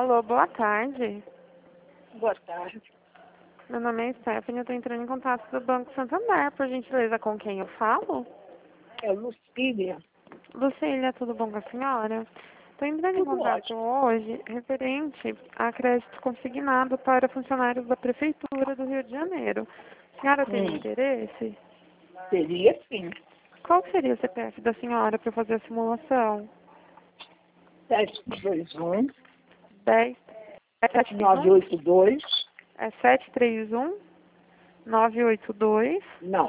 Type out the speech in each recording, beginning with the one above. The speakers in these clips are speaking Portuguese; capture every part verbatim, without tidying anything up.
Alô, boa tarde. Boa tarde. Meu nome é Stephanie, eu estou entrando em contato do Banco Santander, por gentileza, com quem eu falo? É Lucília. Lucília, tudo bom com a senhora? Estou entrando em Tudo contato ótimo. hoje referente a crédito consignado para funcionários da Prefeitura do Rio de Janeiro. A senhora teria Hum, interesse? seria sim. Qual seria o C P F da senhora para fazer a simulação? sete dois um, dez, sete três nove um? oito dois. É sete três um, nove oito dois. Não.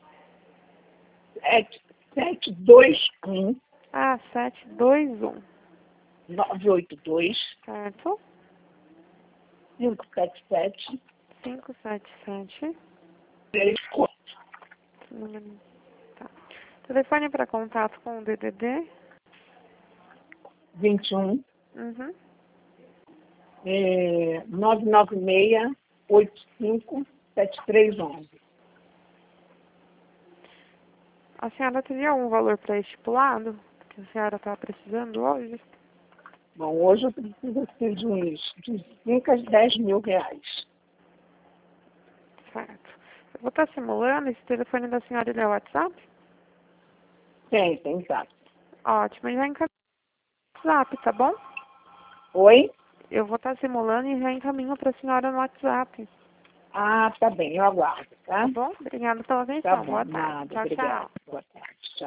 sete dois um, Ah, sete dois um, nove oito dois, certo? cinco sete sete, cinco sete sete. três quatro. Número. Tá. Telefone para contato com o D D D. vinte e um, Uhum. é, nove nove seis, oito cinco, sete três um um. A senhora teria algum valor pré-estipulado que a senhora está precisando hoje? Bom, hoje eu preciso assim, de uns de cinco a dez mil reais. Certo. Eu vou estar simulando. Esse telefone da senhora ele é o WhatsApp? Tem, tem, exato. Ótimo. E já encaminho o WhatsApp, tá bom? Oi? Eu vou estar simulando e já encaminho para a senhora no WhatsApp. Ah, tá bem, eu aguardo, Tá tá? bom? Obrigada pela Tá atenção. bom, Boa tarde. nada, Tchau, obrigada. tchau. Boa tarde. Tchau.